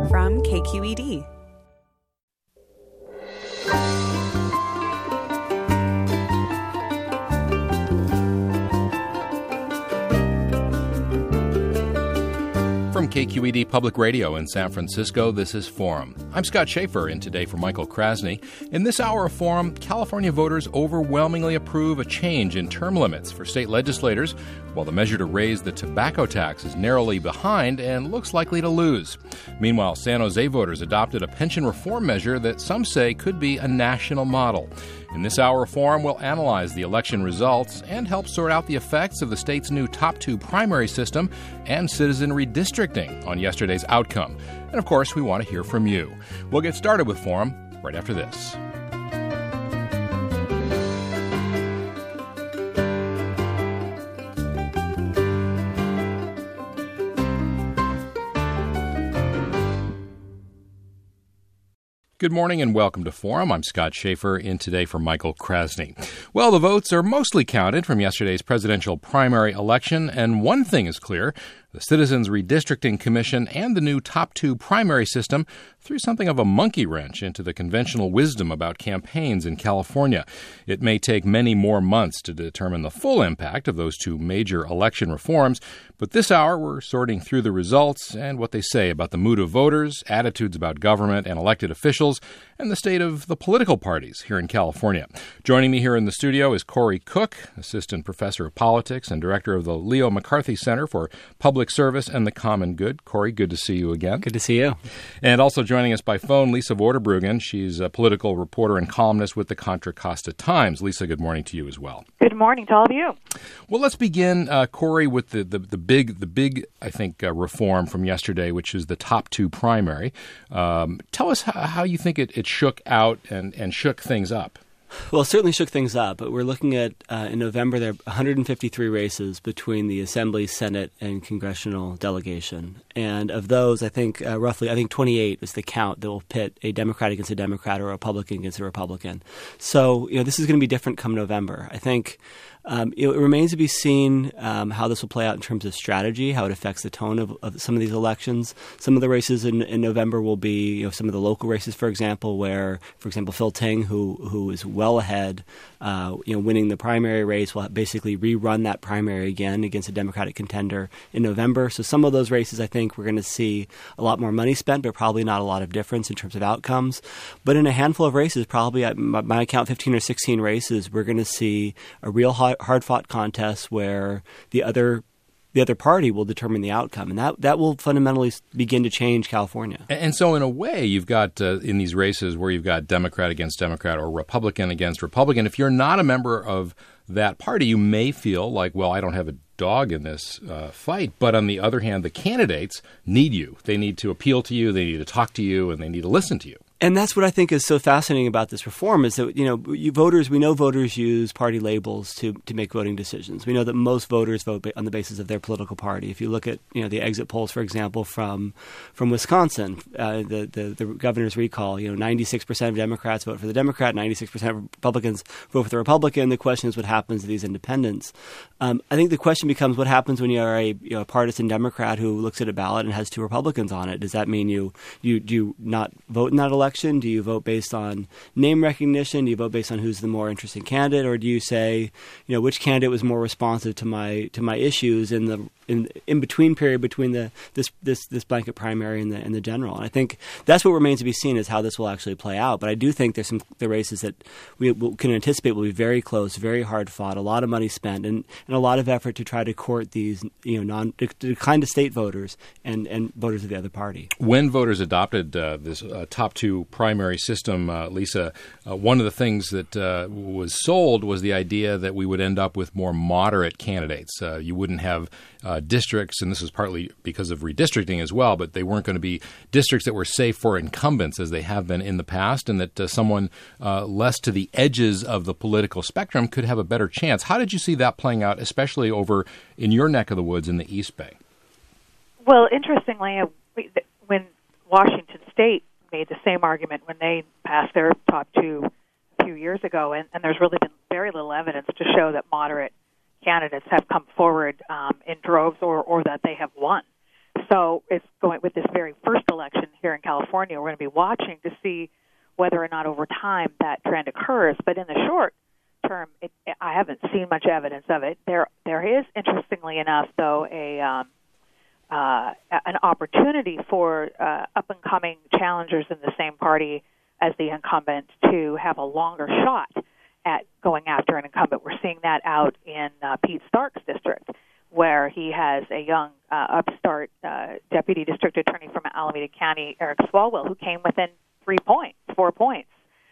from KQED. From KQED Public Radio in San Francisco, this is Forum. I'm Scott Schaefer, in today for Michael Krasny. In this hour of Forum, California voters overwhelmingly approve a change in term limits for state legislators, while the measure to raise the tobacco tax is narrowly behind and looks likely to lose. Meanwhile, San Jose voters adopted a pension reform measure that some say could be a national model. In this hour of Forum, we'll analyze the election results and help sort out the effects of the state's new top two primary system and citizen redistricting on yesterday's outcome. And of course, we want to hear from you. We'll get started with Forum right after this. Good morning and welcome to Forum. I'm Scott Schaefer, in today for Michael Krasny. Well, the votes are mostly counted from yesterday's presidential primary election, and one thing is clear. The Citizens Redistricting Commission and the new top two primary system threw something of a monkey wrench into the conventional wisdom about campaigns in California. It may take many more months to determine the full impact of those two major election reforms, but this hour we're sorting through the results and what they say about the mood of voters, attitudes about government and elected officials, and the state of the political parties here in California. Joining me here in the studio is Corey Cook, Assistant Professor of Politics and Director of the Leo McCarthy Center for Public Service and the Common Good. Corey, good to see you again. Good to see you. And also joining us by phone, Lisa Vorderbruggen. She's a political reporter and columnist with the Contra Costa Times. Lisa, good morning to you as well. Good morning to all of you. Well, let's begin, Corey, with the big I think, reform from yesterday, which is the top two primary. Tell us how you think it shook out and shook things up. Well, it certainly shook things up, but we're looking at, in November, there are 153 races between the Assembly, Senate, and Congressional delegation. And of those, I think roughly 28 is the count that will pit a Democrat against a Democrat or a Republican against a Republican. So, this is going to be different come November. I think it remains to be seen how this will play out in terms of strategy, how it affects the tone of some of these elections. Some of the races in November will be, some of the local races, for example, where, for example, Phil Ting, who is well ahead, winning the primary race, will basically rerun that primary again against a Democratic contender in November. So some of those races, I think, we're going to see a lot more money spent, but probably not a lot of difference in terms of outcomes. But in a handful of races, probably at my count 15 or 16 races, we're going to see a real hard-fought contest where the other party will determine the outcome, and that will fundamentally begin to change California. And so in a way, you've got in these races where you've got Democrat against Democrat or Republican against Republican, if you're not a member of that party, you may feel like, well, I don't have a dog in this fight. But on the other hand, the candidates need you. They need to appeal to you, they need to talk to you, and they need to listen to you. And that's what I think is so fascinating about this reform is that, we know voters use party labels to make voting decisions. We know that most voters vote on the basis of their political party. If you look at, the exit polls, for example, from Wisconsin, the governor's recall, 96% of Democrats vote for the Democrat, 96% of Republicans vote for the Republican. The question is what happens to these independents. I think the question becomes what happens when you are a partisan Democrat who looks at a ballot and has two Republicans on it. Does that mean you not vote in that election? Do you vote based on name recognition? Do you vote based on who's the more interesting candidate, or do you say, which candidate was more responsive to my issues in the in between period between this blanket primary and the general? And I think that's what remains to be seen is how this will actually play out. But I do think there's the races that we can anticipate will be very close, very hard fought, a lot of money spent, and a lot of effort to try to court these the kind of state voters and voters of the other party. When voters adopted this top two primary system, Lisa, one of the things that was sold was the idea that we would end up with more moderate candidates. You wouldn't have districts, and this is partly because of redistricting as well, but they weren't going to be districts that were safe for incumbents as they have been in the past, and that someone less to the edges of the political spectrum could have a better chance. How did you see that playing out, especially over in your neck of the woods in the East Bay? Well, interestingly, when Washington State made the same argument when they passed their top two a few years ago, and there's really been very little evidence to show that moderate candidates have come forward in droves or that they have won. So it's going with this very first election here in California. We're going to be watching to see whether or not over time that trend occurs. But in the short term, I haven't seen much evidence of it. There is, interestingly enough, though, an opportunity for up-and-coming challengers in the same party as the incumbent to have a longer shot at going after an incumbent. We're seeing that out in Pete Stark's district, where he has a young upstart deputy district attorney from Alameda County, Eric Swalwell, who came within 4 points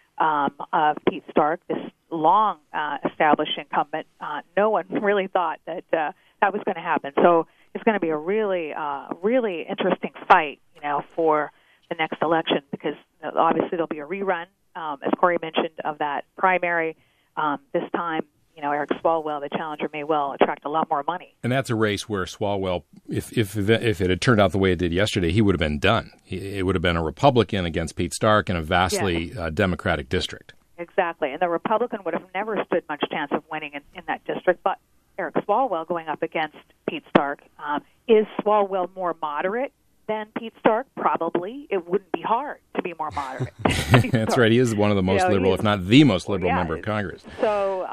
of Pete Stark, this long established incumbent. No one really thought that that was going to happen. So it's going to be a really interesting fight, for the next election, because obviously there'll be a rerun, as Corey mentioned, of that primary. This time, Eric Swalwell, the challenger, may well attract a lot more money. And that's a race where Swalwell, if it had turned out the way it did yesterday, he would have been done. It would have been a Republican against Pete Stark in a vastly Democratic district. Exactly, and the Republican would have never stood much chance of winning in that district, but Eric Swalwell going up against Pete Stark. Is Swalwell more moderate than Pete Stark? Probably. It wouldn't be hard to be more moderate. That's right. He is one of the most liberal, if not the most liberal member of Congress. So,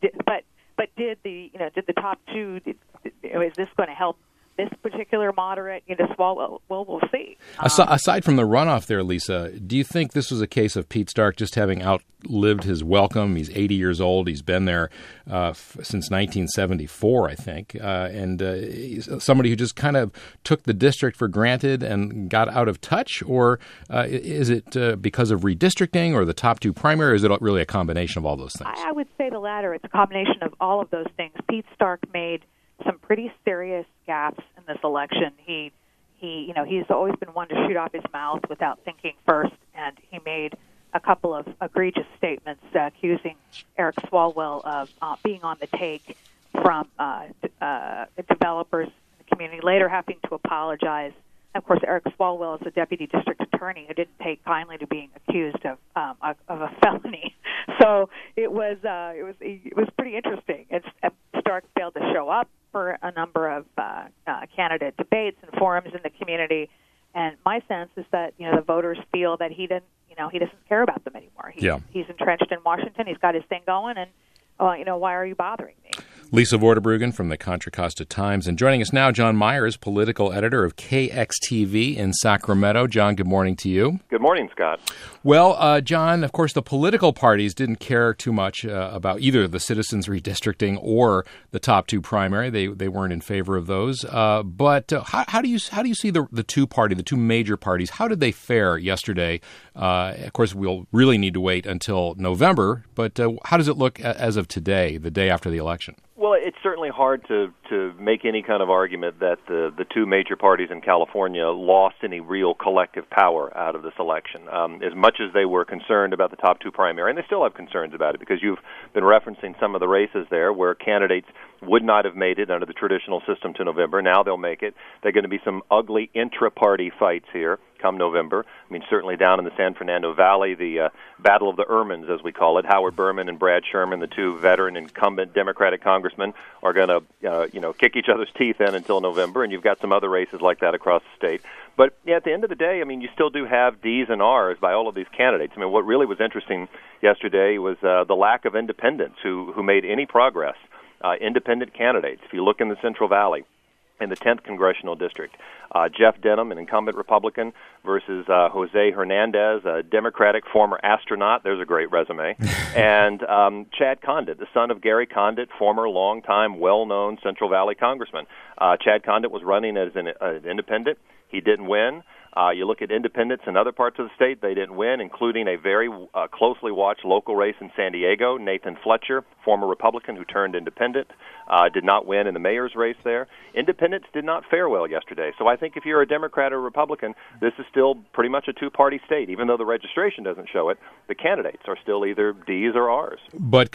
but did the top two? Is this going to help this particular moderate? Swalwell? Well, we'll see. Aside from the runoff there, Lisa, do you think this was a case of Pete Stark just having outlived his welcome? He's 80 years old. He's been there since 1974, I think, and he's somebody who just kind of took the district for granted and got out of touch? Or is it because of redistricting or the top two primary, or is it really a combination of all those things? I would say the latter. It's a combination of all of those things. Pete Stark made some pretty serious gaps in this election. He's always been one to shoot off his mouth without thinking first, and he made a couple of egregious statements accusing Eric Swalwell of being on the take from developers in the community, later having to apologize. Of course, Eric Swalwell is a deputy district attorney who didn't take kindly to being accused of a felony. So it was pretty interesting. Stark failed to show up for a number of candidate debates and forums in the community, and my sense is that the voters feel that he doesn't care about them anymore. He's entrenched in Washington. He's got his thing going, and why are you bothering me? Lisa Vorderbruggen from the Contra Costa Times. And joining us now, John Myers, political editor of KXTV in Sacramento. John, good morning to you. Good morning, Scott. Well, John, of course, the political parties didn't care too much about either the citizens redistricting or the top two primary. They weren't in favor of those. But how do you see the two major parties? How did they fare yesterday? Of course, we'll really need to wait until November. But how does it look as of today, the day after the election? Well, it's certainly hard to make any kind of argument that the two major parties in California lost any real collective power out of this election. As much as they were concerned about the top two primary, and they still have concerns about it, because you've been referencing some of the races there where candidates would not have made it under the traditional system to November. Now they'll make it. There are going to be some ugly intra-party fights here come November. I mean, certainly down in the San Fernando Valley, the Battle of the Ermines, as we call it, Howard Berman and Brad Sherman, the two veteran incumbent Democratic congressmen, are going to kick each other's teeth in until November, and you've got some other races like that across the state. But at the end of the day, I mean, you still do have D's and R's by all of these candidates. I mean, what really was interesting yesterday was the lack of independents who made any progress. Independent candidates. If you look in the Central Valley, in the 10th Congressional District, Jeff Denham, an incumbent Republican, versus Jose Hernandez, a Democratic former astronaut. There's a great resume. And Chad Condit, the son of Gary Condit, former longtime, well-known Central Valley congressman. Chad Condit was running as an independent. He didn't win. You look at independents in other parts of the state, they didn't win, including a very closely watched local race in San Diego. Nathan Fletcher, former Republican who turned independent, did not win in the mayor's race there. Independents did not fare well yesterday. So I think if you're a Democrat or Republican, this is still pretty much a two-party state. Even though the registration doesn't show it, the candidates are still either D's or R's. But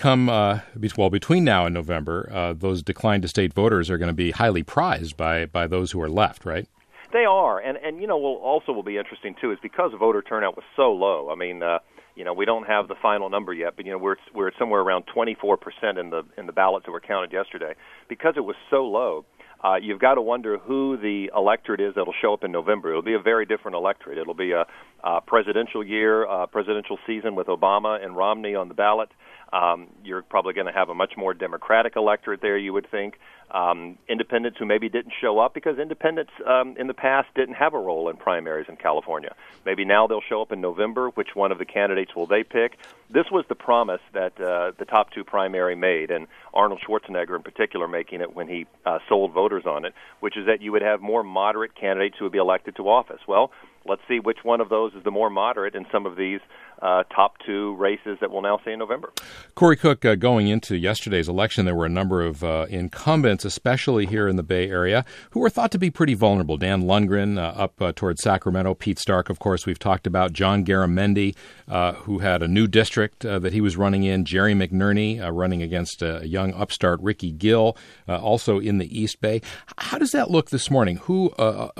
between now and November, those declined to state voters are going to be highly prized by those who are left, right? They are, and will be interesting too, is because voter turnout was so low. I mean, we don't have the final number yet, but we're somewhere around 24% in the ballots that were counted yesterday. Because it was so low, you've got to wonder who the electorate is that'll show up in November. It'll be a very different electorate. It'll be a presidential year, presidential season with Obama and Romney on the ballot. You're probably going to have a much more Democratic electorate there, you would think. Independents who maybe didn't show up because independents in the past didn't have a role in primaries in California. Maybe now they'll show up in November. Which one of the candidates will they pick? This was the promise that the top two primary made, and Arnold Schwarzenegger in particular making it when he sold voters on it, which is that you would have more moderate candidates who would be elected to office. Well, let's see which one of those is the more moderate in some of these top two races that we'll now see in November. Corey Cook, going into yesterday's election, there were a number of incumbents, especially here in the Bay Area, who were thought to be pretty vulnerable. Dan Lundgren up towards Sacramento, Pete Stark, of course, we've talked about, John Garamendi, who had a new district that he was running in, Jerry McNerney running against a young upstart Ricky Gill, also in the East Bay. How does that look this morning? Which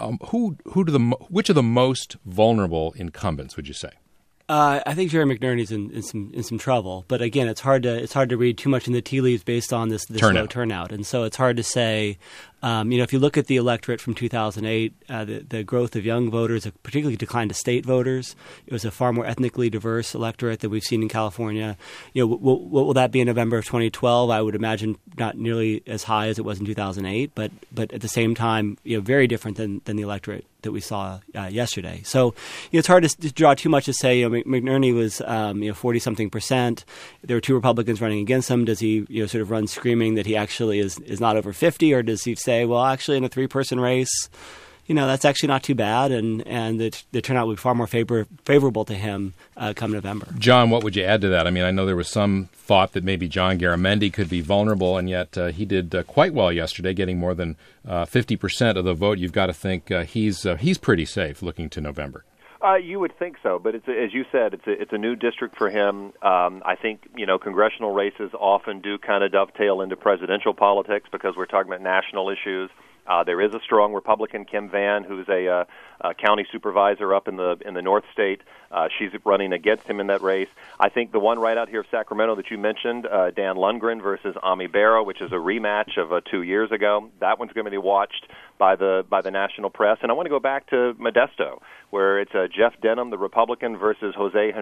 of the most vulnerable incumbents would you say? I think Jerry McNerney's in some trouble, but again, it's hard to read too much in the tea leaves based on this low turnout, and so it's hard to say. If you look at the electorate from 2008, the growth of young voters particularly declined to state voters. It was a far more ethnically diverse electorate than we've seen in California. What will that be in November of 2012? I would imagine not nearly as high as it was in 2008, but at the same time, very different than the electorate that we saw yesterday. So it's hard to draw too much to say. McNerney was 40-something%. There were two Republicans running against him. Does he sort of run screaming that he actually is not over 50, or does he say, well, actually in a three-person race, that's actually not too bad, and the turnout would be far more favorable to him come November. John, what would you add to that? I mean, I know there was some thought that maybe John Garamendi could be vulnerable, and yet he did quite well yesterday, getting more than 50% of the vote. You've got to think he's pretty safe looking to November. You would think so, but as you said, it's a new district for him. I think congressional races often do kind of dovetail into presidential politics because we're talking about national issues. There is a strong Republican, Kim Vann, who's a county supervisor up in the North State. She's running against him in that race. I think the one right out here of Sacramento that you mentioned, Dan Lundgren versus Ami Bera, which is a rematch of 2 years ago. That one's going to be watched by the national press. And I want to go back to Modesto, where it's Jeff Denham, the Republican, versus Jose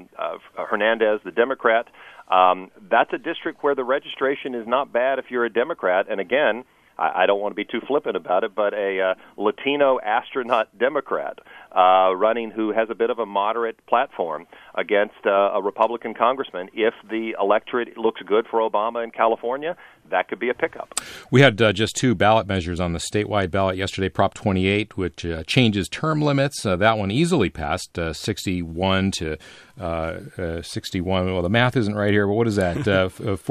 Hernandez, the Democrat. That's a district where the registration is not bad if you're a Democrat. And again, I don't want to be too flippant about it, but a Latino astronaut Democrat running who has a bit of a moderate platform against a Republican congressman. If the electorate looks good for Obama in California, that could be a pickup. We had just two ballot measures on the statewide ballot yesterday. Prop 28, which changes term limits. That one easily passed 61 to 61. Well, the math isn't right here, but what is that?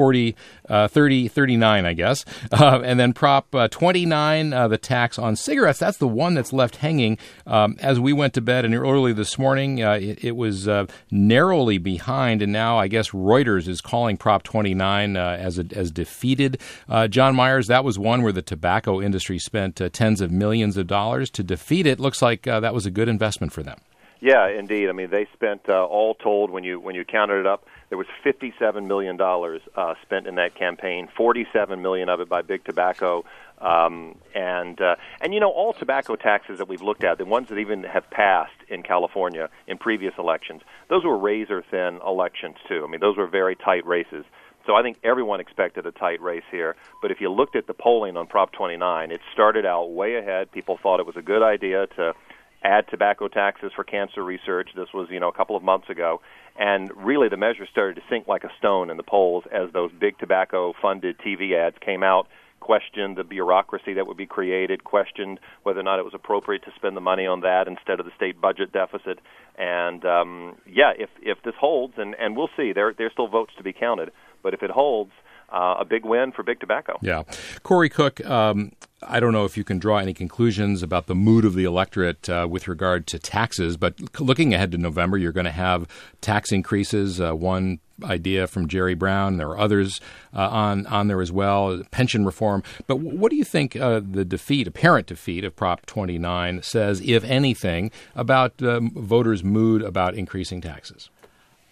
39, I guess. And then Prop 29, the tax on cigarettes. That's the one that's left hanging. As we went to bed and early this morning, it was narrowly behind, and now I guess Reuters is calling Prop 29 as defeated. John Myers, that was one where the tobacco industry spent tens of millions of dollars to defeat it. Looks like that was a good investment for them. Yeah, indeed. I mean, they spent all told, when you counted it up, there was $57 million spent in that campaign. $47 million of it by Big Tobacco, and all tobacco taxes that we've looked at, the ones that even have passed in California in previous elections, those were razor thin elections too. I mean, those were very tight races. So I think everyone expected a tight race here. But if you looked at the polling on Prop 29, it started out way ahead. People thought it was a good idea to add tobacco taxes for cancer research. This was, a couple of months ago. And really the measure started to sink like a stone in the polls as those big tobacco-funded TV ads came out, questioned the bureaucracy that would be created, questioned whether or not it was appropriate to spend the money on that instead of the state budget deficit. And, if this holds, and we'll see, there's still votes to be counted, but if it holds, a big win for Big Tobacco. Yeah. Corey Cook, I don't know if you can draw any conclusions about the mood of the electorate with regard to taxes, but looking ahead to November, you're going to have tax increases. One idea from Jerry Brown. There are others on there as well, pension reform. But what do you think the apparent defeat of Prop 29 says, if anything, about voters' mood about increasing taxes?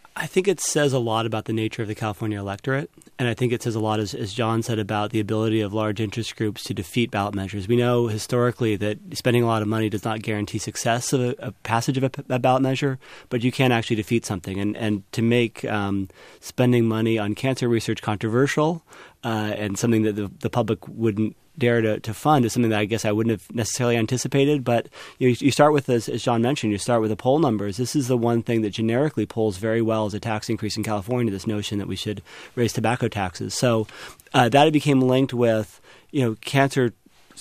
I think it says a lot about the nature of the California electorate, and I think it says a lot, as John said, about the ability of large interest groups to defeat ballot measures. We know historically that spending a lot of money does not guarantee success of a passage of a ballot measure, but you can actually defeat something. And to make spending money on cancer research controversial and something that the public wouldn't dare to fund is something that I guess I wouldn't have necessarily anticipated. But you start with, as John mentioned, you start with the poll numbers. This is the one thing that generically polls very well as a tax increase in California, this notion that we should raise tobacco taxes. So that it became linked with, cancer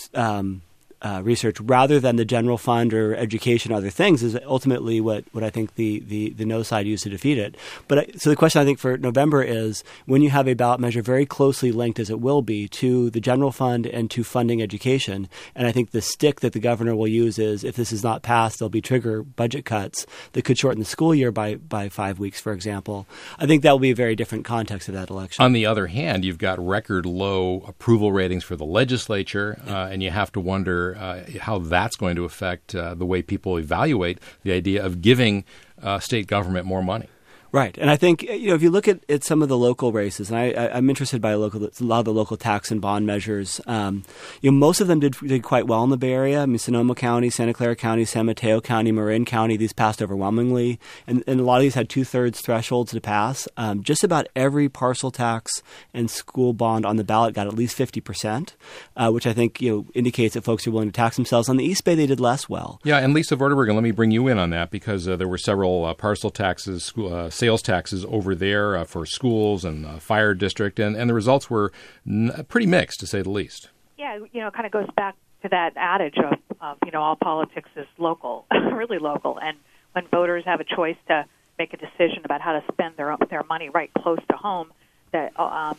research rather than the general fund or education, other things, is ultimately what I think the no side used to defeat it. But so the question I think for November is, when you have a ballot measure very closely linked, as it will be, to the general fund and to funding education, and I think the stick that the governor will use is, if this is not passed, there'll be trigger budget cuts that could shorten the school year by 5 weeks, for example. I think that will be a very different context of that election. On the other hand, you've got record low approval ratings for the legislature, and you have to wonder how that's going to affect the way people evaluate the idea of giving state government more money. Right. And I think, if you look at some of the local races, and I'm interested by a lot of the local tax and bond measures, most of them did quite well in the Bay Area. I mean, Sonoma County, Santa Clara County, San Mateo County, Marin County, these passed overwhelmingly. And a lot of these had 2/3 thresholds to pass. Just about every parcel tax and school bond on the ballot got at least 50%, which I think, indicates that folks are willing to tax themselves. On the East Bay, they did less well. Yeah, and Lisa Vorderberg, let me bring you in on that, because there were several parcel taxes, sales taxes over there for schools and fire district, and the results were pretty mixed, to say the least. Yeah, it kind of goes back to that adage of all politics is local, really local, and when voters have a choice to make a decision about how to spend their money right close to home, the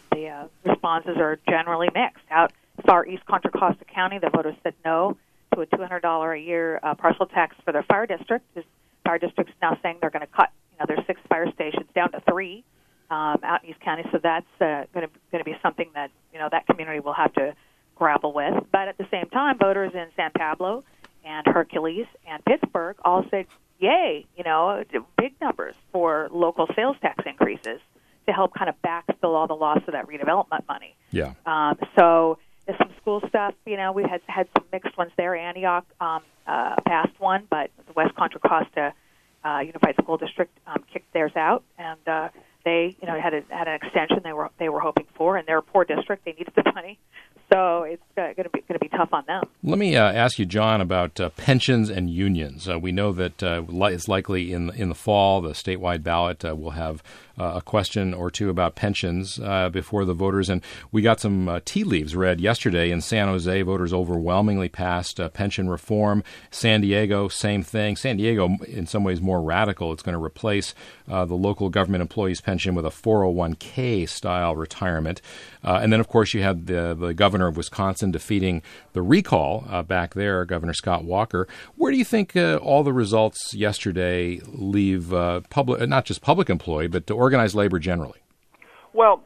responses are generally mixed. Out far east Contra Costa County, the voters said no to a $200 a year parcel tax for their fire district. The fire district's now saying they're going to cut there's 6 fire stations down to 3 out in East County. So that's going to be something that that community will have to grapple with. But at the same time, voters in San Pablo and Hercules and Pittsburgh all said, "Yay!" Big numbers for local sales tax increases to help kind of backfill all the loss of that redevelopment money. Yeah. So there's some school stuff. We had some mixed ones there. Antioch passed one, but the West Contra Costa Unified School District kicked theirs out, and they had an extension they were hoping for, and they're a poor district. They needed the money, so it's going to be tough on them. Let me ask you, John, about pensions and unions. We know that it's likely in the fall the statewide ballot will have a question or two about pensions before the voters. And we got some tea leaves read yesterday in San Jose. Voters overwhelmingly passed pension reform. San Diego, same thing. San Diego, in some ways, more radical. It's going to replace the local government employees' pension with a 401k style retirement. And then, of course, you had the governor of Wisconsin defeating the recall back there, Governor Scott Walker. Where do you think all the results yesterday leave not just public employee, but organized labor generally? Well,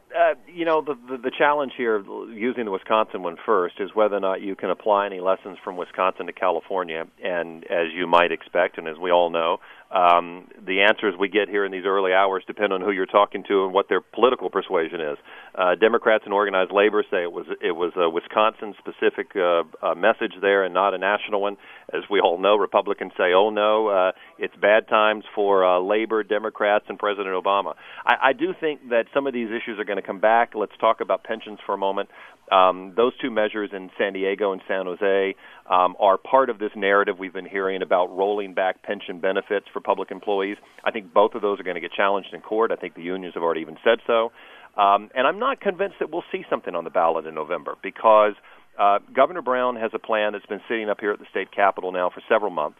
the challenge here, using the Wisconsin one first, is whether or not you can apply any lessons from Wisconsin to California. And as you might expect, and as we all know, the answers we get here in these early hours depend on who you're talking to and what their political persuasion is. Democrats and organized labor say it was a Wisconsin-specific message there and not a national one. As we all know, Republicans say, oh, no, it's bad times for labor, Democrats, and President Obama. I do think that some of these issues are going to come back. Let's talk about pensions for a moment. Those two measures in San Diego and San Jose are part of this narrative we've been hearing about rolling back pension benefits for public employees. I think both of those are going to get challenged in court. I think the unions have already even said so. And I'm not convinced that we'll see something on the ballot in November, because Governor Brown has a plan that's been sitting up here at the state capitol now for several months.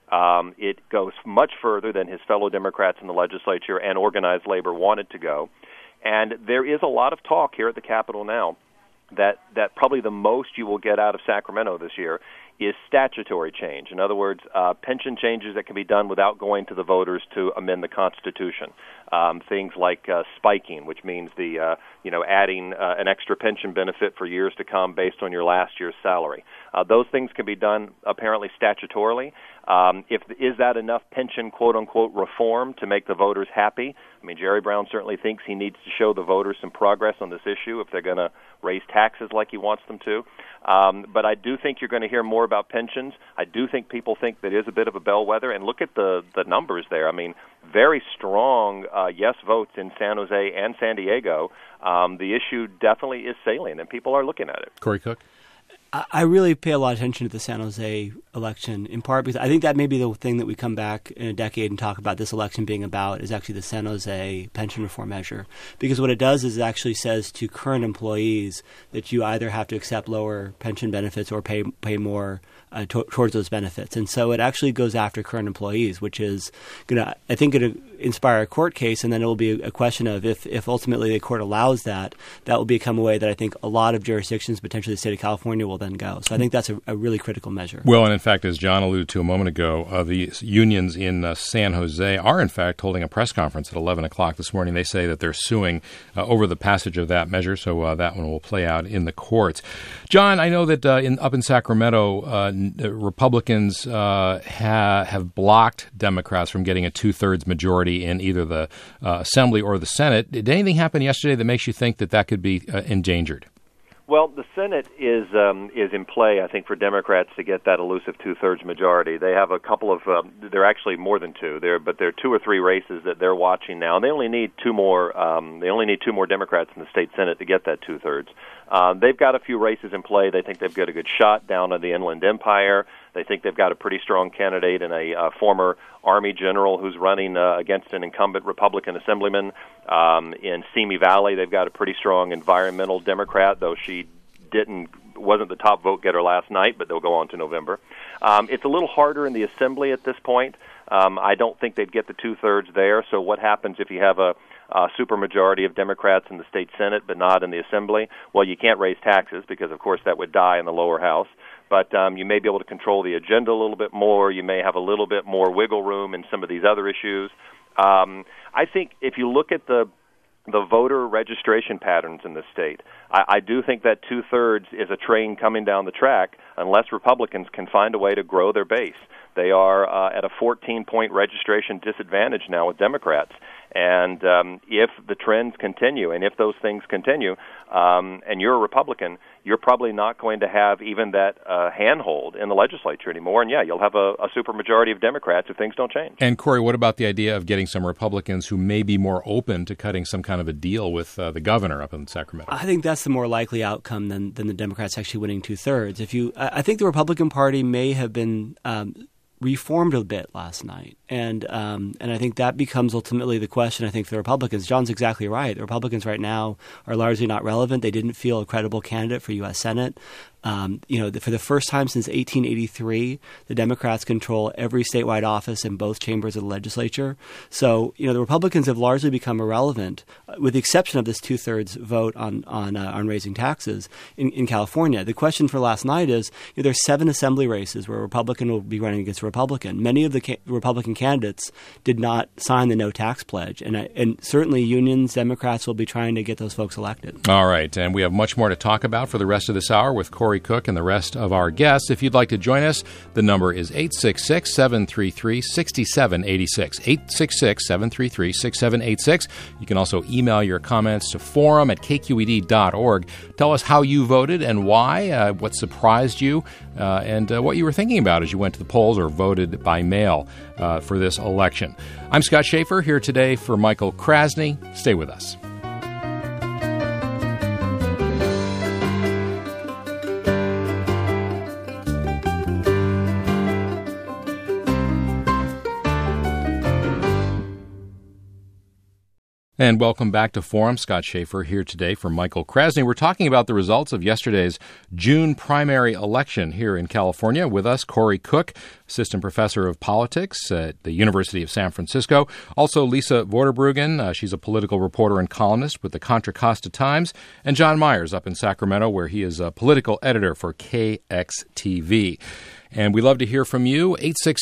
It goes much further than his fellow Democrats in the legislature and organized labor wanted to go. And there is a lot of talk here at the Capitol now that probably the most you will get out of Sacramento this year is statutory change. In other words, pension changes that can be done without going to the voters to amend the Constitution. Things like spiking, which means adding an extra pension benefit for years to come based on your last year's salary. Those things can be done apparently statutorily. Is that enough pension, quote-unquote, reform to make the voters happy? I mean, Jerry Brown certainly thinks he needs to show the voters some progress on this issue if they're going to raise taxes like he wants them to. But I do think you're going to hear more about pensions. I do think people think that is a bit of a bellwether. And look at the numbers there. I mean, very strong yes votes in San Jose and San Diego. The issue definitely is salient, and people are looking at it. Cory Cook? I really pay a lot of attention to the San Jose election, in part because I think that may be the thing that we come back in a decade and talk about this election being about is actually the San Jose pension reform measure. Because what it does is it actually says to current employees that you either have to accept lower pension benefits or pay more towards those benefits. And so it actually goes after current employees, which is going to, I think, going to inspire a court case, and then it will be a question of if ultimately the court allows that will become a way that I think a lot of jurisdictions, potentially the state of California, will then go. So I think that's a really critical measure. Well, and in fact, as John alluded to a moment ago, the unions in San Jose are in fact holding a press conference at 11 o'clock this morning. They say that they're suing over the passage of that measure, so that one will play out in the courts. John, I know that up in Sacramento, Republicans have blocked Democrats from getting a two-thirds majority in either the Assembly or the Senate. Did anything happen yesterday that makes you think that could be endangered? Well, the Senate is in play, I think, for Democrats to get that elusive two-thirds majority. They have a couple of, they're actually more than two, but there are 2 or 3 races that they're watching now. And they only need 2 more. They only need 2 more Democrats in the state Senate to get that two-thirds. They've got a few races in play. They think they've got a good shot down in the Inland Empire. They think they've got a pretty strong candidate in a former Army general who's running against an incumbent Republican assemblyman. In Simi Valley, they've got a pretty strong environmental Democrat, though she wasn't the top vote getter last night, but they'll go on to November. It's a little harder in the Assembly at this point. I don't think they'd get the two-thirds there. So what happens if you have a supermajority of Democrats in the state Senate but not in the Assembly? Well, you can't raise taxes because, of course, that would die in the lower house. But you may be able to control the agenda a little bit more. You may have a little bit more wiggle room in some of these other issues. I think if you look at the voter registration patterns in the state, I do think that two-thirds is a train coming down the track unless Republicans can find a way to grow their base. They are at a 14-point registration disadvantage now with Democrats. And if the trends continue, and if those things continue, and you're a Republican, you're probably not going to have even that handhold in the legislature anymore. And, yeah, you'll have a supermajority of Democrats if things don't change. And, Cory, what about the idea of getting some Republicans who may be more open to cutting some kind of a deal with the governor up in Sacramento? I think that's the more likely outcome than the Democrats actually winning two-thirds. I think the Republican Party may have been reformed a bit last night. And I think that becomes ultimately the question, I think, for the Republicans. John's exactly right. The Republicans right now are largely not relevant. They didn't feel a credible candidate for U.S. Senate. For the first time since 1883, the Democrats control every statewide office in both chambers of the legislature. So, the Republicans have largely become irrelevant, with the exception of this two-thirds vote on raising taxes in California. The question for last night is, there's 7 assembly races where a Republican will be running against a Republican. Many of the Republican candidates did not sign the no tax pledge, and certainly unions, Democrats will be trying to get those folks elected. All right, and we have much more to talk about for the rest of this hour with Cory Cook and the rest of our guests. If you'd like to join us, the number is 866-733-6786. 866-733-6786. You can also email your comments to forum@kqed.org. Tell us how you voted and why, what surprised you, and what you were thinking about as you went to the polls or voted by mail for this election. I'm Scott Schaefer, here today for Michael Krasny. Stay with us. And welcome back to Forum. Scott Schaefer here today for Michael Krasny. We're talking about the results of yesterday's June primary election here in California. With us, Cory Cook, assistant professor of politics at the University of San Francisco. Also, Lisa Vorderbruggen. She's a political reporter and columnist with the Contra Costa Times. And John Myers up in Sacramento, where he is a political editor for KXTV. And we love to hear from you,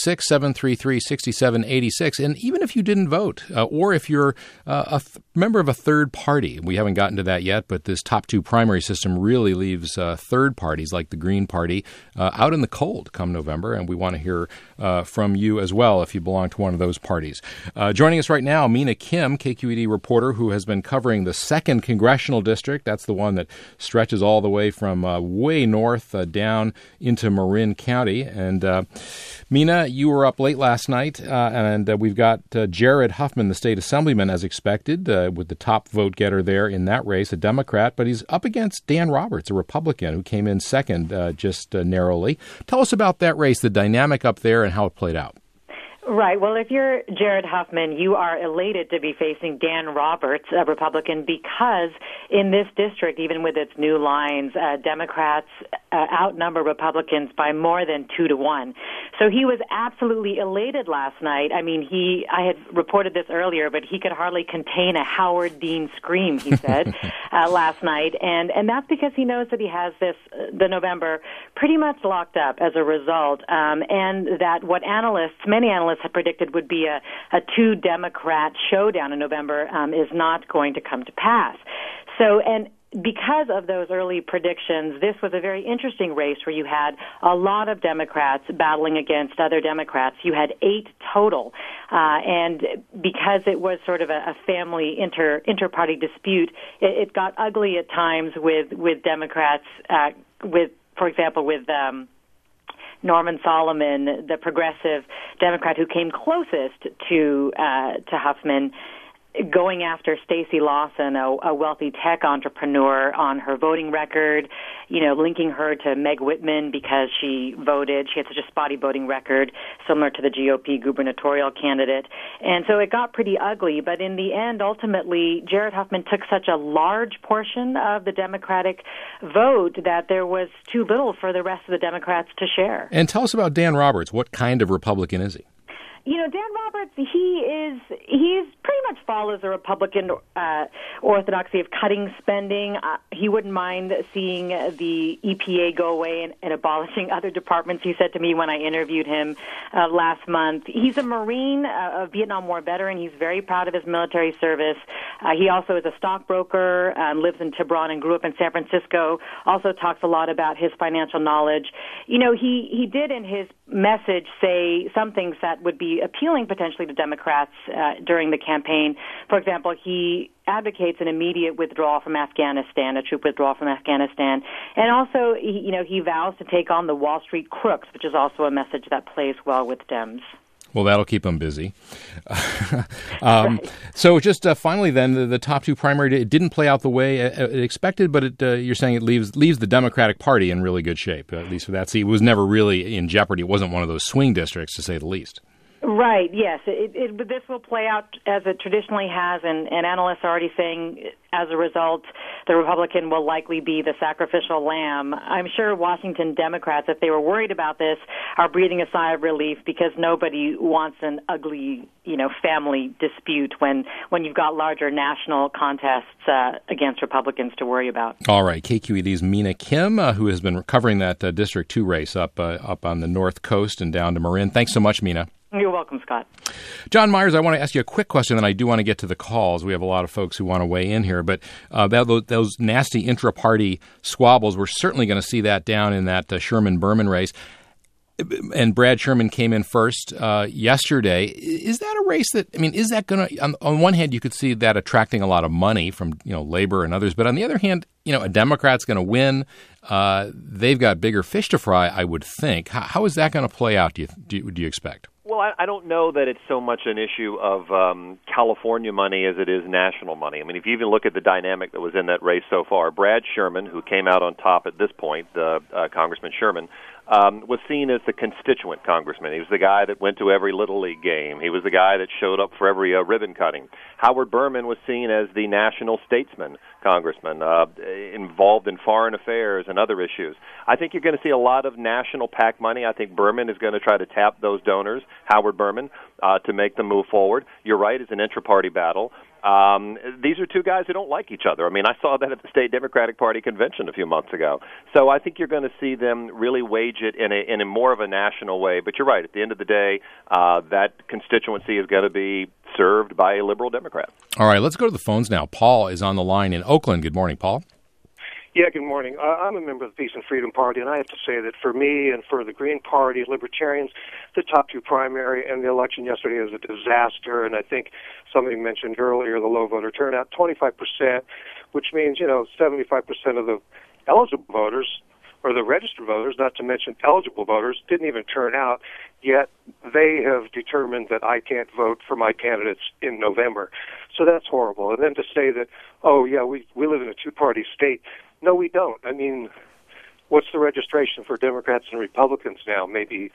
866-733-6786. And even if you didn't vote, or if you're member of a third party, we haven't gotten to that yet, but this top two primary system really leaves third parties like the Green Party out in the cold come November, and we want to hear from you as well if you belong to one of those parties. Joining us right now, Mina Kim, KQED reporter who has been covering the 2nd Congressional District. That's the one that stretches all the way from way north down into Marin County. And Mina, you were up late last night, and we've got Jared Huffman, the state assemblyman, as expected, with the top vote getter there in that race, a Democrat, but he's up against Dan Roberts, a Republican, who came in second just narrowly. Tell us about that race, the dynamic up there, and how it played out. Right. Well, if you're Jared Huffman, you are elated to be facing Dan Roberts, a Republican, because in this district, even with its new lines, Democrats outnumber Republicans by more than 2-1. So he was absolutely elated last night. I mean, I had reported this earlier, but he could hardly contain a Howard Dean scream, he said, last night. And that's because he knows that he has the November pretty much locked up as a result, and that what many analysts had predicted would be a two-Democrat showdown in November is not going to come to pass. So, and because of those early predictions, this was a very interesting race where you had a lot of Democrats battling against other Democrats. You had 8 total. And because it was sort of a family inter-party dispute, it got ugly at times with Democrats, for example, with Norman Solomon, the progressive Democrat who came closest to Huffman, going after Stacey Lawson, a wealthy tech entrepreneur, on her voting record, linking her to Meg Whitman because she voted. She had such a spotty voting record, similar to the GOP gubernatorial candidate. And so it got pretty ugly. But in the end, ultimately, Jared Huffman took such a large portion of the Democratic vote that there was too little for the rest of the Democrats to share. And tell us about Dan Roberts. What kind of Republican is he? Dan Roberts, he's pretty much follows the Republican orthodoxy of cutting spending. He wouldn't mind seeing the EPA go away and abolishing other departments, he said to me when I interviewed him last month. He's a Marine, a Vietnam War veteran. He's very proud of his military service. He also is a stockbroker, lives in Tiburon and grew up in San Francisco, also talks a lot about his financial knowledge. He did in his message say some things that would be appealing potentially to Democrats during the campaign. For example, he advocates an immediate withdrawal from Afghanistan, a troop withdrawal from Afghanistan, and also he vows to take on the Wall Street crooks, which is also a message that plays well with Dems. Well, that'll keep them busy. So just finally then, the top two primary, it didn't play out the way expected, but you're saying it leaves the Democratic Party in really good shape, at least for that seat. It was never really in jeopardy. It wasn't one of those swing districts, to say the least. Right, yes. This will play out as it traditionally has, and analysts are already saying as a result the Republican will likely be the sacrificial lamb. I'm sure Washington Democrats, if they were worried about this, are breathing a sigh of relief because nobody wants an ugly, family dispute when you've got larger national contests against Republicans to worry about. All right. KQED's Mina Kim, who has been covering that District 2 race up on the North Coast and down to Marin. Thanks so much, Mina. You're welcome, Scott. John Myers, I want to ask you a quick question, and I do want to get to the calls. We have a lot of folks who want to weigh in here, but those nasty intra-party squabbles, we're certainly going to see that down in that Sherman-Berman race. And Brad Sherman came in first yesterday. Is that a race that, is that going to, on one hand, you could see that attracting a lot of money from, labor and others, but on the other hand, a Democrat's going to win. They've got bigger fish to fry, I would think. How is that going to play out, do you expect? Well, I don't know that it's so much an issue of California money as it is national money. If you even look at the dynamic that was in that race so far, Brad Sherman, who came out on top at this point, Congressman Sherman, was seen as the constituent congressman. He was the guy that went to every Little League game. He was the guy that showed up for every ribbon cutting. Howard Berman was seen as the national statesman congressman, involved in foreign affairs and other issues. I think you're going to see a lot of national PAC money. I think Berman is going to try to tap those donors, Howard Berman, to make them move forward. You're right, it's an intra-party battle. These are two guys who don't like each other. I mean, I saw that at the state Democratic Party convention a few months ago. So I think you're going to see them really wage it in a more of a national way. But you're right. At the end of the day, that constituency is going to be served by a liberal Democrat. All right, let's go to the phones now. Paul is on the line in Oakland. Good morning, Paul. Yeah, good morning. I'm a member of the Peace and Freedom Party, and I have to say that for me and for the Green Party, Libertarians, the top two primary and the election yesterday is a disaster. And I think somebody mentioned earlier the low voter turnout, 25%, which means, 75% of the eligible voters or the registered voters, not to mention eligible voters, didn't even turn out, yet they have determined that I can't vote for my candidates in November. So that's horrible. And then to say that, we live in a two-party state. No, we don't. I mean, what's the registration for Democrats and Republicans now? Maybe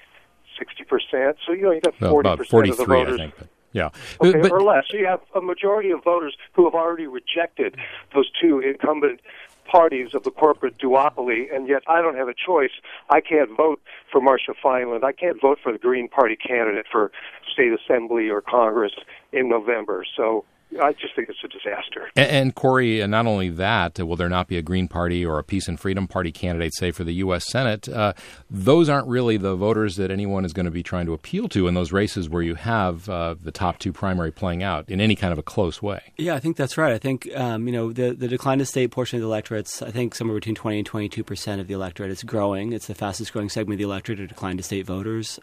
60%. So, you got 40% about 43, of the voters. I think. Yeah. Okay, or less. So you have a majority of voters who have already rejected those two incumbent parties of the corporate duopoly, and yet I don't have a choice. I can't vote for Marsha Fineland. I can't vote for the Green Party candidate for state assembly or Congress in November. So I just think it's a disaster. And Corey, not only that, will there not be a Green Party or a Peace and Freedom Party candidate, say, for the U.S. Senate? Those aren't really the voters that anyone is going to be trying to appeal to in those races where you have the top two primary playing out in any kind of a close way. Yeah, I think that's right. I think, the decline to state portion of the electorates, I think somewhere between 20 and 22% of the electorate is growing. It's the fastest growing segment of the electorate to decline to state voters.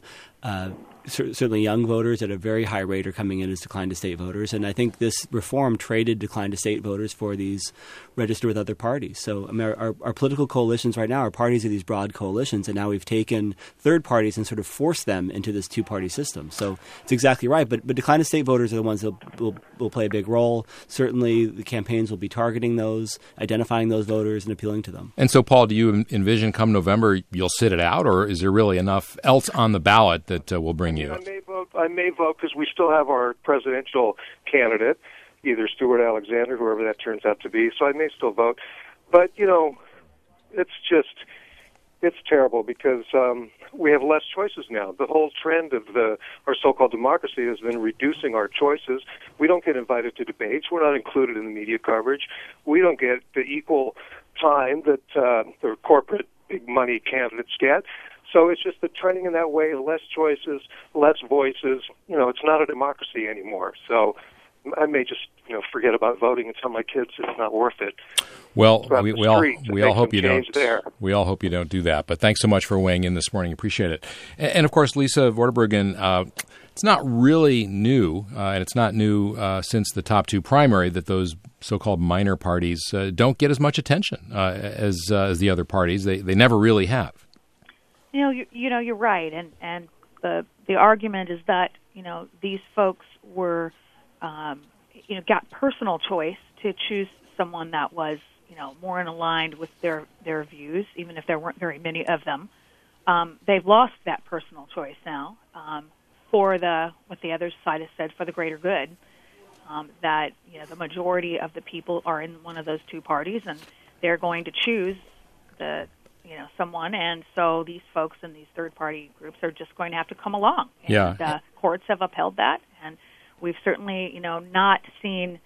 Certainly young voters at a very high rate are coming in as decline to state voters. And I think this reform traded decline to state voters for these registered with other parties. So our political coalitions right now are parties of these broad coalitions, and now we've taken third parties and sort of forced them into this two-party system. So it's exactly right. But decline to state voters are the ones that will play a big role. Certainly the campaigns will be targeting those, identifying those voters and appealing to them. And so, Paul, do you envision come November you'll sit it out, or is there really enough else on the ballot that will bring you? I may vote because we still have our presidential candidate, either Stuart Alexander, whoever that turns out to be. So I may still vote. But, it's terrible because we have less choices now. The whole trend of our so-called democracy has been reducing our choices. We don't get invited to debates. We're not included in the media coverage. We don't get the equal time that the corporate big money candidates get. So it's just the trending in that way, less choices, less voices. It's not a democracy anymore. So I may just, forget about voting and tell my kids it's not worth it. Well, we all hope you don't. We all hope you don't do that. But thanks so much for weighing in this morning. Appreciate it. And of course, Lisa Vorderbruggen, it's not really new, and it's not new since the top two primary that those so-called minor parties don't get as much attention as the other parties. They never really have. You're right, and the argument is that these folks were got personal choice to choose someone that was more in aligned with their views, even if there weren't very many of them. They've lost that personal choice now for what the other side has said, for the greater good. That the majority of the people are in one of those two parties, and they're going to choose someone, and so these folks in these third-party groups are just going to have to come along. And courts have upheld that, and we've certainly, not seen,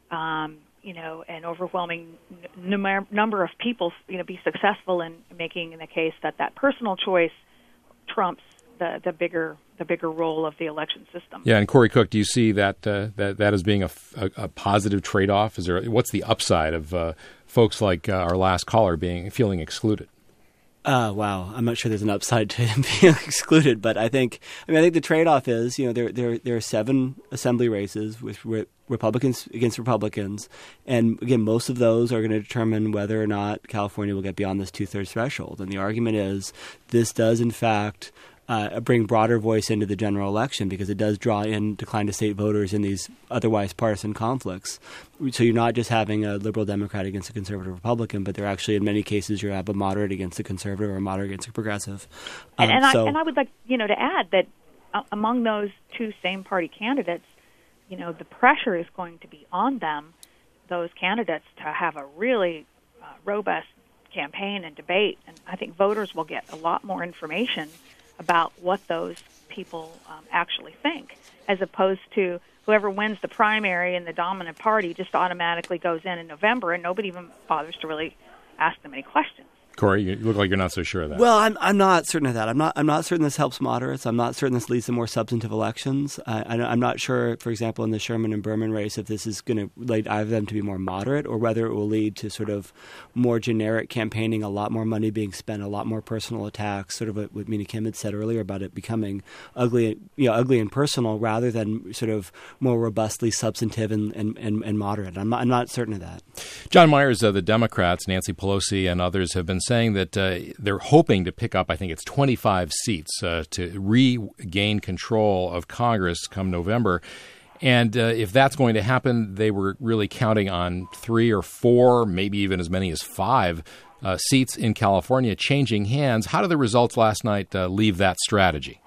an overwhelming number of people, be successful in making the case that personal choice trumps the bigger role of the election system. Yeah, and Corey Cook, do you see that as being a positive trade-off? What's the upside of folks like our last caller feeling excluded? Wow, I'm not sure there's an upside to him being excluded, but I think the trade-off is, there are 7 assembly races with Republicans against Republicans, and again, most of those are going to determine whether or not California will get beyond this 2/3 threshold. And the argument is this does, in fact, bring broader voice into the general election because it does draw in decline to state voters in these otherwise partisan conflicts. So you're not just having a liberal Democrat against a conservative Republican, but they're actually, in many cases, you have a moderate against a conservative or a moderate against a progressive. And I would like, to add that among those two same party candidates, the pressure is going to be on them, those candidates, to have a really robust campaign and debate. And I think voters will get a lot more information about what those people actually think. as opposed to whoever wins the primary in the dominant party just automatically goes in November, and nobody even bothers to really ask them any questions. Corey, you look like you're not so sure of that. Well, I'm not certain of that. I'm not certain this helps moderates. I'm not certain this leads to more substantive elections. I'm not sure, for example, in the Sherman and Berman race, if this is going to lead either of them to be more moderate or whether it will lead to sort of more generic campaigning, a lot more money being spent, a lot more personal attacks, sort of what Mina Kim had said earlier about it becoming ugly and personal rather than sort of more robustly substantive and moderate. I'm not certain of that. John Myers, the Democrats, Nancy Pelosi and others have been saying that they're hoping to pick up, I think it's 25 seats to regain control of Congress come November. And if that's going to happen, they were really counting on 3 or 4, maybe even as many as 5 seats in California changing hands. How do the results last night leave that strategy?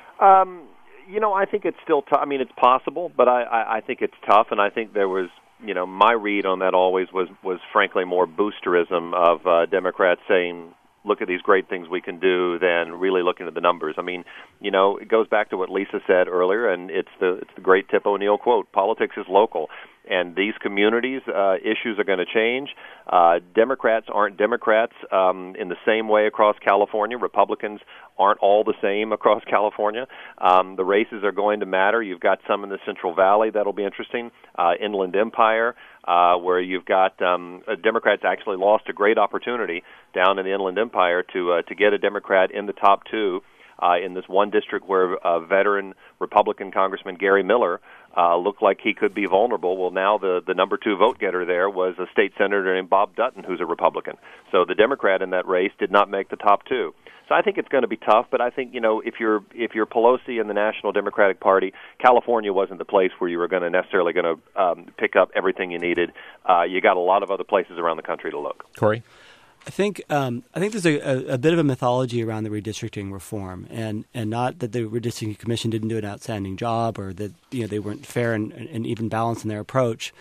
I think it's still tough. I mean, it's possible, but I think it's tough, and I think there was my read on that always was frankly more boosterism of Democrats saying, look at these great things we can do, than really looking at the numbers. I mean, it goes back to what Lisa said earlier, and it's the great Tip O'Neill quote, politics is local. And these communities, issues are going to change. Democrats aren't Democrats in the same way across California. Republicans aren't all the same across California. The races are going to matter. You've got some in the Central Valley that'll be interesting. Inland Empire, where you've got Democrats actually lost a great opportunity down in the Inland Empire to get a Democrat in the top 2. In this one district where veteran Republican Congressman Gary Miller looked like he could be vulnerable. Well, now the number 2 vote getter there was a state senator named Bob Dutton, who's a Republican. So the Democrat in that race did not make the top 2. So I think it's going to be tough, but I think, if you're Pelosi and the National Democratic Party, California wasn't the place where you were necessarily going to pick up everything you needed. You got a lot of other places around the country to look. Corey? I think there's a bit of a mythology around the redistricting reform, and not that the redistricting commission didn't do an outstanding job or that they weren't fair and even balanced in their approach.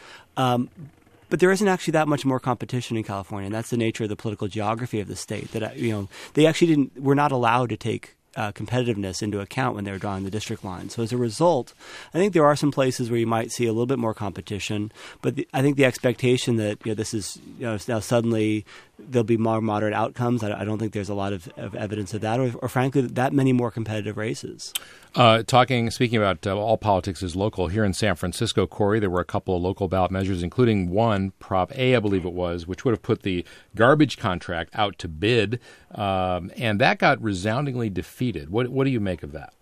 But there isn't actually that much more competition in California, and that's the nature of the political geography of the state. That they actually were not allowed to take competitiveness into account when they were drawing the district line. So as a result, I think there are some places where you might see a little bit more competition. But I think the expectation that this is now suddenly there'll be more moderate outcomes. I don't think there's a lot of evidence of that, or frankly, that many more competitive races. Speaking about all politics is local, here in San Francisco, Corey, there were a couple of local ballot measures, including one, Prop A, I believe it was, which would have put the garbage contract out to bid, and that got resoundingly defeated. What do you make of that?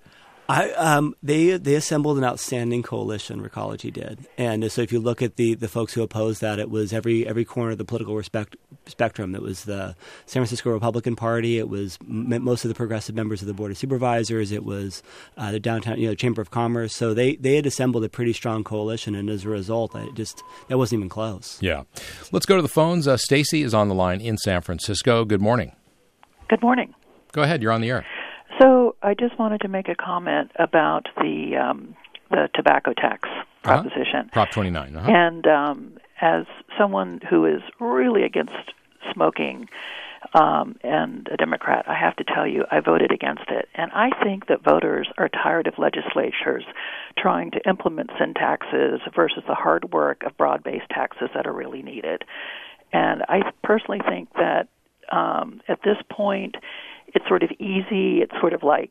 They assembled an outstanding coalition, Recology did. And so if you look at the folks who opposed that, it was every corner of the political spectrum. It was the San Francisco Republican Party. It was most of the progressive members of the Board of Supervisors. It was the downtown Chamber of Commerce. So they had assembled a pretty strong coalition, and as a result, that wasn't even close. Yeah. Let's go to the phones. Stacy is on the line in San Francisco. Good morning. Good morning. Go ahead. You're on the air. So I just wanted to make a comment about the tobacco tax proposition. Prop 29. And as someone who is really against smoking and a Democrat, I have to tell you, I voted against it. And I think that voters are tired of legislatures trying to implement sin taxes versus the hard work of broad-based taxes that are really needed. And I personally think that at this point, it's sort of easy. It's sort of like,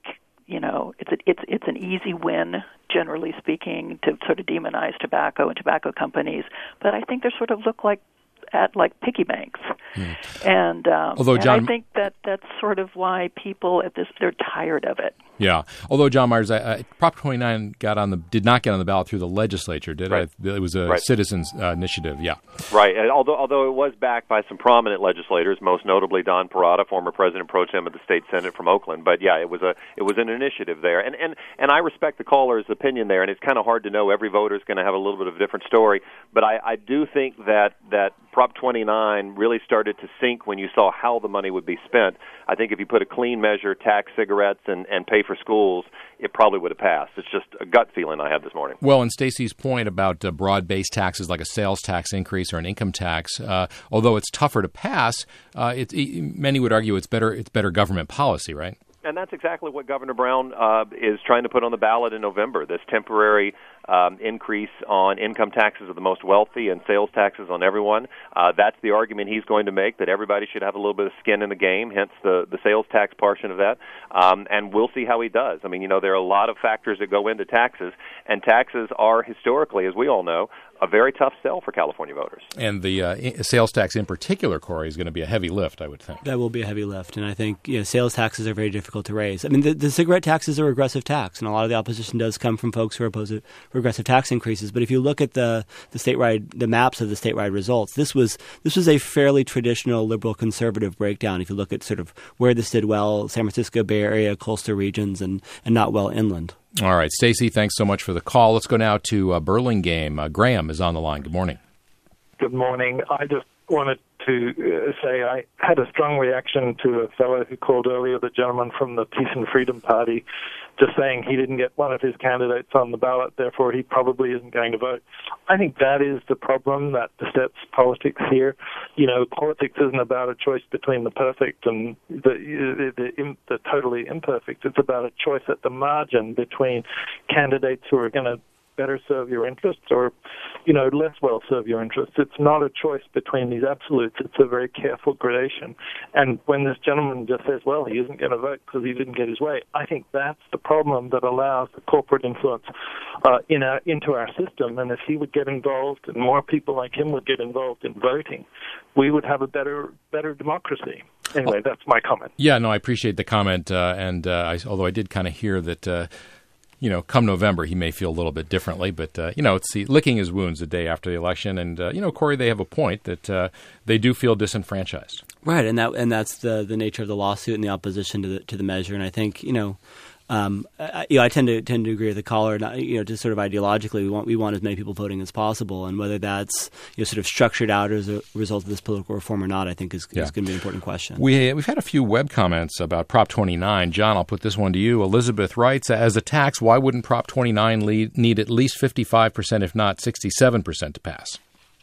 it's an easy win, generally speaking, to sort of demonize tobacco and tobacco companies. But I think they sort of look like piggy banks. And, Although John, and I think that's sort of why people they're tired of it. Yeah. Although, John Myers, Prop 29 did not get on the ballot through the legislature, did right. it? It was a citizens' initiative, yeah. Right. And although it was backed by some prominent legislators, most notably Don Parada, former president pro tem of the state Senate from Oakland. But yeah, it was an initiative there. And I respect the caller's opinion there, and it's kind of hard to know. Every voter is going to have a little bit of a different story. But I do think that Prop 29 really started to sink when you saw how the money would be spent. I think if you put a clean measure, tax cigarettes, and pay for schools, it probably would have passed. It's just a gut feeling I had this morning. Well, and Stacey's point about broad-based taxes like a sales tax increase or an income tax, although it's tougher to pass, many would argue it's better government policy, right? And that's exactly what Governor Brown is trying to put on the ballot in November, this temporary increase on income taxes of the most wealthy and sales taxes on everyone. That's the argument he's going to make, that everybody should have a little bit of skin in the game, hence the sales tax portion of that. And we'll see how he does. I mean, there are a lot of factors that go into taxes, and taxes are historically, as we all know, a very tough sell for California voters. And the sales tax in particular, Corey, is going to be a heavy lift, I would think. That will be a heavy lift, and I think sales taxes are very difficult to raise. I mean, the cigarette tax is a regressive tax, and a lot of the opposition does come from folks who are opposed to regressive tax increases. But if you look at the maps of the statewide results, this was a fairly traditional liberal conservative breakdown. If you look at sort of where this did well, San Francisco Bay Area, coastal regions, and not well inland. All right, Stacey, thanks so much for the call. Let's go now to Burlingame. Graham is on the line. Good morning. Good morning. I just wanted to say I had a strong reaction to a fellow who called earlier, the gentleman from the Peace and Freedom Party, just saying he didn't get one of his candidates on the ballot, therefore he probably isn't going to vote. I think that is the problem that besets politics here. Politics isn't about a choice between the perfect and the totally imperfect. It's about a choice at the margin between candidates who are going to better serve your interests or, less well serve your interests. It's not a choice between these absolutes. It's a very careful gradation. And when this gentleman just says, well, he isn't going to vote because he didn't get his way, I think that's the problem that allows the corporate influence into our system. And if he would get involved and more people like him would get involved in voting, we would have a better democracy. Anyway, that's my comment. Yeah, no, I appreciate the comment. Although I did kind of hear that come November, he may feel a little bit differently, but, it's licking his wounds the day after the election. And, Corey, they have a point that they do feel disenfranchised. Right, and that's the nature of the lawsuit and the opposition to the measure. And I think, I tend to agree with the caller. Just sort of ideologically, we want as many people voting as possible, and whether that's sort of structured out as a result of this political reform or not, I think is going to be an important question. We've had a few web comments about Prop 29. John, I'll put this one to you. Elizabeth writes, as a tax, why wouldn't Prop 29 need at least 55%, if not 67%, to pass?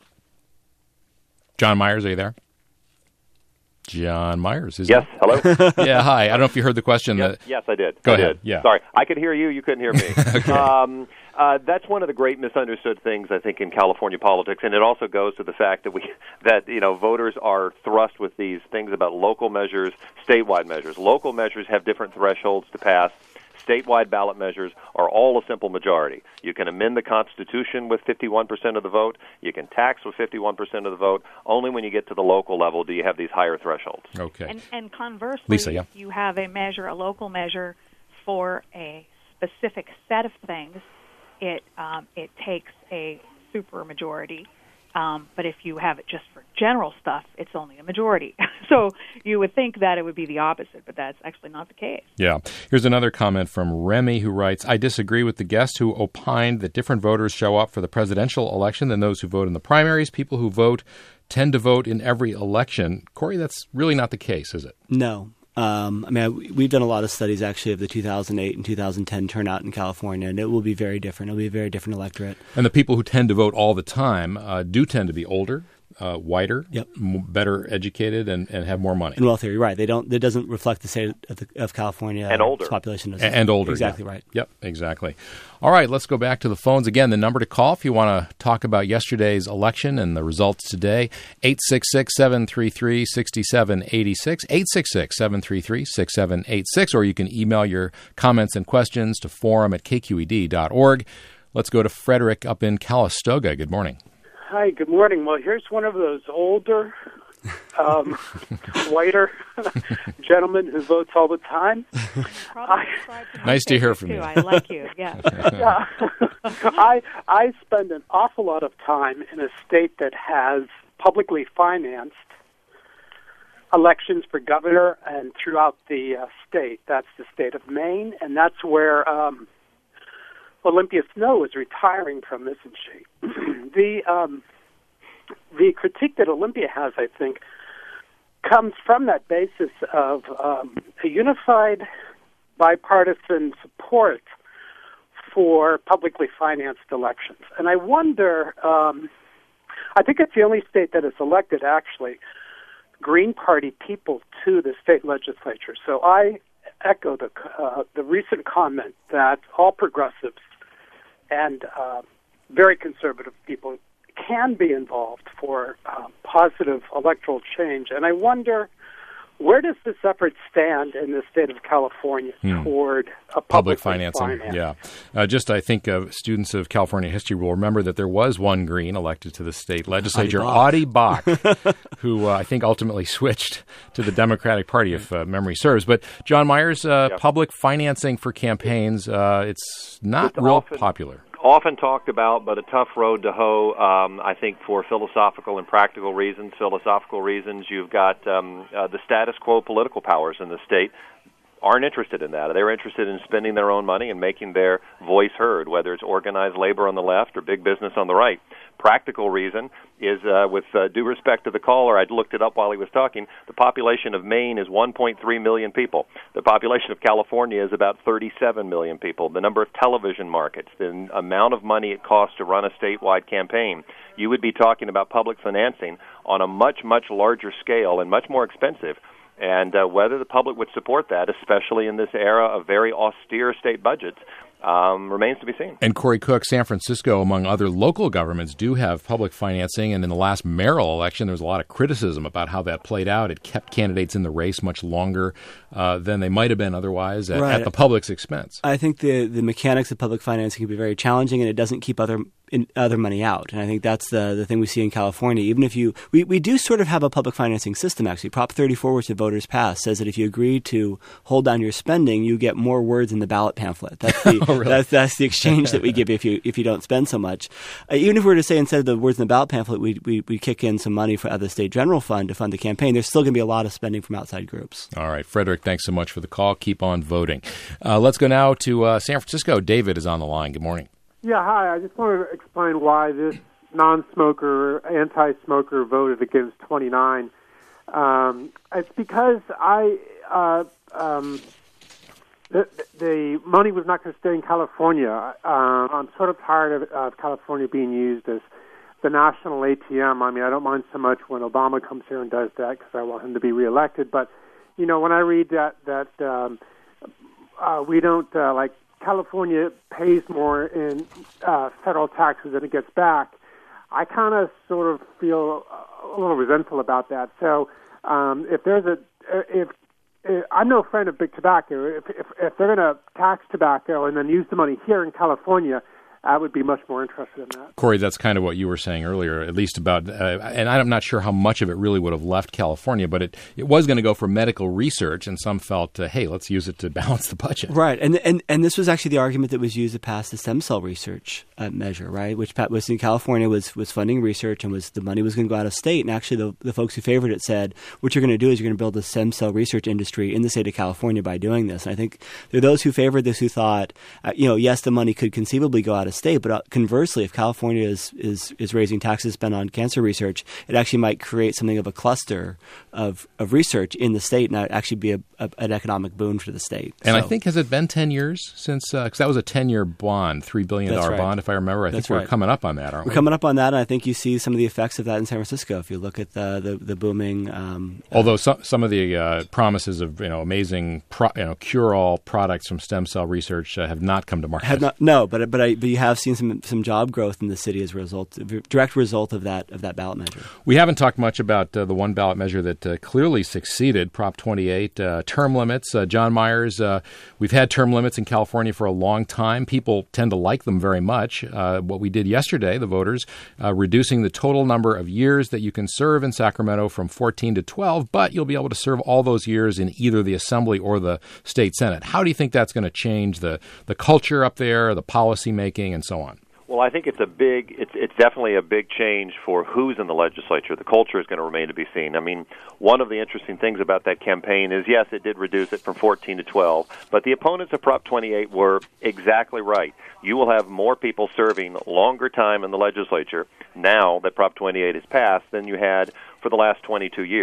John Myers, are you there? John Myers, is Yes, hello? Yeah, hi. I don't know if you heard the question. Yes, I did. Go ahead. Yeah. Sorry, I could hear you. You couldn't hear me. Okay. That's one of the great misunderstood things, I think, in California politics, and it also goes to the fact that voters are thrust with these things about local measures, statewide measures. Local measures have different thresholds to pass. Statewide ballot measures are all a simple majority. You can amend the Constitution with 51% of the vote. You can tax with 51% of the vote. Only when you get to the local level do you have these higher thresholds. Okay. And conversely, Lisa, yeah? You have a local measure for a specific set of things. It takes a supermajority. But if you have it just for general stuff, it's only a majority. So you would think that it would be the opposite, but that's actually not the case. Yeah. Here's another comment from Remy, who writes, I disagree with the guest who opined that different voters show up for the presidential election than those who vote in the primaries. People who vote tend to vote in every election. Corey, that's really not the case, is it? No. We've done a lot of studies, actually, of the 2008 and 2010 turnout in California, and it will be very different. It will be a very different electorate. And the people who tend to vote all the time do tend to be older, whiter, yep. Better educated, and have more money. And wealthier, right. That doesn't reflect the state of California. And older. Population. And older. Exactly, yeah. right. Yep, exactly. All right, let's go back to the phones. Again, the number to call if you want to talk about yesterday's election and the results today, 866-733-6786, 866-733-6786, or you can email your comments and questions to forum@kqed.org. Let's go to Frederick up in Calistoga. Good morning. Hi, good morning. Well, here's one of those older, whiter gentlemen who votes all the time. Nice to hear from you. I like you, yeah. I spend an awful lot of time in a state that has publicly financed elections for governor and throughout the state. That's the state of Maine, and that's where Olympia Snowe is retiring from, isn't she? The critique that Olympia has, I think, comes from that basis of a unified bipartisan support for publicly financed elections. And I wonder, I think it's the only state that has elected, actually, Green Party people to the state legislature. So I echo the recent comment that all progressives and very conservative people can be involved for positive electoral change. And I wonder, where does this effort stand in the state of California toward a public financing? Yeah. I think students of California history will remember that there was one Green elected to the state legislature, Audie Bach, who I think ultimately switched to the Democratic Party, if memory serves. But John Myers, public financing for campaigns, it's not popular. Often talked about, but a tough road to hoe, I think, for philosophical and practical reasons. Philosophical reasons, you've got the status quo political powers in the state aren't interested in that. They're interested in spending their own money and making their voice heard, whether it's organized labor on the left or big business on the right. Practical reason is, with due respect to the caller, I looked it up while he was talking, the population of Maine is 1.3 million people. The population of California is about 37 million people. The number of television markets, the amount of money it costs to run a statewide campaign, you would be talking about public financing on a much, much larger scale and much more expensive. And whether the public would support that, especially in this era of very austere state budgets, remains to be seen. And Corey Cook, San Francisco, among other local governments, do have public financing. And in the last mayoral election, there was a lot of criticism about how that played out. It kept candidates in the race much longer than they might have been otherwise at the public's expense. I think the mechanics of public financing can be very challenging, and it doesn't keep other money out. And I think that's the thing we see in California. Even if we do sort of have a public financing system, actually. Prop 34, which the voters passed, says that if you agree to hold down your spending, you get more words in the ballot pamphlet. That's the really? that's the exchange that we give you if you don't spend so much. Even if we were to say instead of the words in the ballot pamphlet, we kick in some money out of the state general fund to fund the campaign, there's still going to be a lot of spending from outside groups. All right. Frederick, thanks so much for the call. Keep on voting. Let's go now to San Francisco. David is on the line. Good morning. Yeah, hi. I just wanted to explain why this non-smoker, anti-smoker voted against 29. It's because the money was not going to stay in California. I'm sort of tired of California being used as the national ATM. I mean, I don't mind so much when Obama comes here and does that because I want him to be reelected. But, you know, when I read that we don't, like, California pays more in federal taxes than it gets back, I kind of sort of feel a little resentful about that. So if I'm no friend of big tobacco, if they're going to tax tobacco and then use the money here in California, I would be much more interested in that. Corey, that's kind of what you were saying earlier, at least about, and I'm not sure how much of it really would have left California, but it was going to go for medical research, and some felt, hey, let's use it to balance the budget. Right, and this was actually the argument that was used to pass the stem cell research measure, right, which was in California was funding research, and the money was going to go out of state, and actually the folks who favored it said, what you're going to do is you're going to build a stem cell research industry in the state of California by doing this. And I think there are those who favored this who thought, yes, the money could conceivably go out of state, but conversely, if California is raising taxes spent on cancer research, it actually might create something of a cluster of research in the state, and that would actually be an economic boon for the state. And I think, has it been 10 years since, because that was a 10-year bond, $3 billion bond, if I remember. I think we're coming up on that, aren't we? We're coming up on that, and I think you see some of the effects of that in San Francisco if you look at the booming. Although some of the promises of amazing cure-all products from stem cell research have not come to market. But you have seen some job growth in the city as a direct result of that ballot measure. We haven't talked much about the one ballot measure that clearly succeeded, Prop 28, term limits. John Myers, we've had term limits in California for a long time. People tend to like them very much. What we did yesterday, the voters, reducing the total number of years that you can serve in Sacramento from 14 to 12, but you'll be able to serve all those years in either the Assembly or the State Senate. How do you think that's going to change the culture up there, the policy making, and so on? Well, I think it's definitely a big change for who's in the legislature. The culture is going to remain to be seen. I mean, one of the interesting things about that campaign is, yes, it did reduce it from 14 to 12, but the opponents of Prop 28 were exactly right. You will have more people serving longer time in the legislature now that Prop 28 is passed than you had for the last 22 years.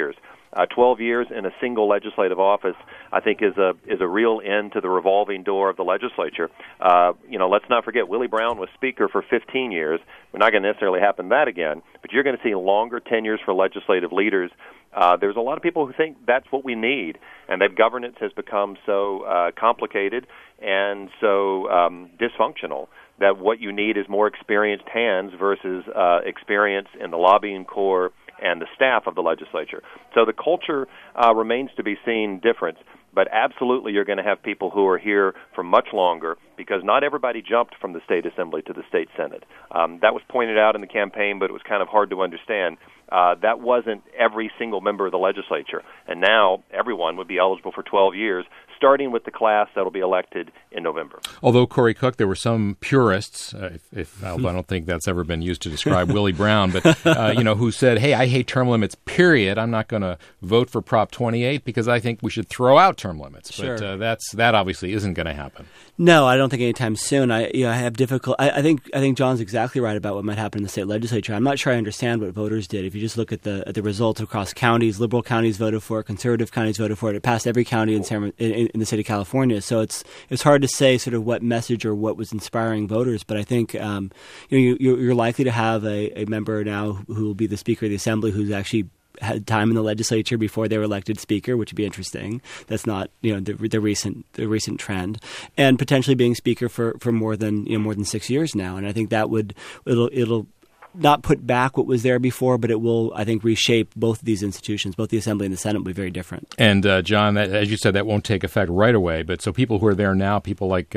12 years in a single legislative office, I think, is a real end to the revolving door of the legislature. Let's not forget Willie Brown was Speaker for 15 years. We're not going to necessarily happen that again, but you're going to see longer tenures for legislative leaders. There's a lot of people who think that's what we need, and that governance has become so complicated and so dysfunctional that what you need is more experienced hands versus experience in the lobbying corps and the staff of the legislature. So the culture remains to be seen different, but absolutely you're going to have people who are here for much longer because not everybody jumped from the state assembly to the state senate. That was pointed out in the campaign, but it was kind of hard to understand. That wasn't every single member of the legislature, and now everyone would be eligible for 12 years, starting with the class that will be elected in November. Although, Cory Cook, there were some purists, I don't think that's ever been used to describe Willie Brown, but who said, hey, I hate term limits, period. I'm not going to vote for Prop 28 because I think we should throw out term limits. Sure. But that obviously isn't going to happen. No, I don't think anytime soon. I have difficult. I think John's exactly right about what might happen in the state legislature. I'm not sure I understand what voters did. If you just look at the results across counties, liberal counties voted for it, conservative counties voted for it. It passed every county in the state of California. So it's hard to say sort of what message or what was inspiring voters. But I think you're likely to have a member now who will be the Speaker of the Assembly who's actually had time in the legislature before they were elected Speaker, which would be interesting. That's not the recent trend, and potentially being Speaker for more than 6 years now. And I think that it'll not put back what was there before, but it will, I think, reshape both of these institutions. Both the Assembly and the Senate will be very different. And, John, as you said, that won't take effect right away. But so people who are there now, people like,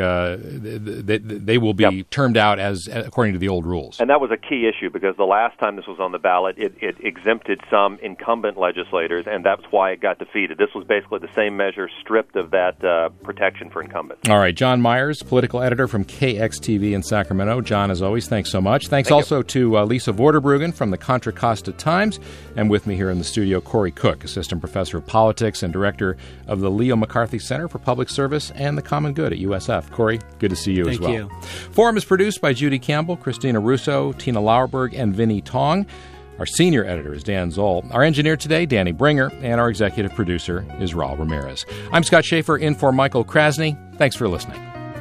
they will be termed out as according to the old rules. And that was a key issue because the last time this was on the ballot, it exempted some incumbent legislators, and that's why it got defeated. This was basically the same measure stripped of that protection for incumbents. All right. John Myers, political editor from KXTV in Sacramento. John, as always, thanks so much. Thanks also to Lisa Vorderbruggen from the Contra Costa Times, and with me here in the studio, Cory Cook, Assistant Professor of Politics and Director of the Leo McCarthy Center for Public Service and the Common Good at USF. Cory, good to see you as well. Thank you. Forum is produced by Judy Campbell, Christina Russo, Tina Lauerberg, and Vinnie Tong. Our senior editor is Dan Zoll. Our engineer today, Danny Bringer, and our executive producer is Raul Ramirez. I'm Scott Schaefer, in for Michael Krasny. Thanks for listening.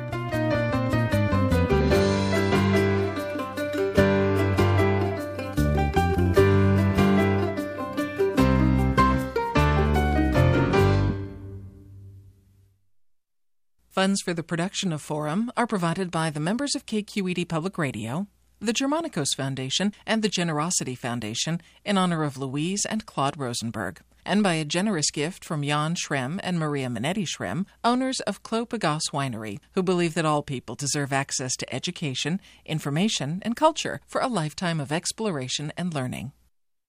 Funds for the production of Forum are provided by the members of KQED Public Radio, the Germanicos Foundation, and the Generosity Foundation in honor of Louise and Claude Rosenberg, and by a generous gift from Jan Schrem and Maria Minetti Schrem, owners of Clos Pegase Winery, who believe that all people deserve access to education, information, and culture for a lifetime of exploration and learning.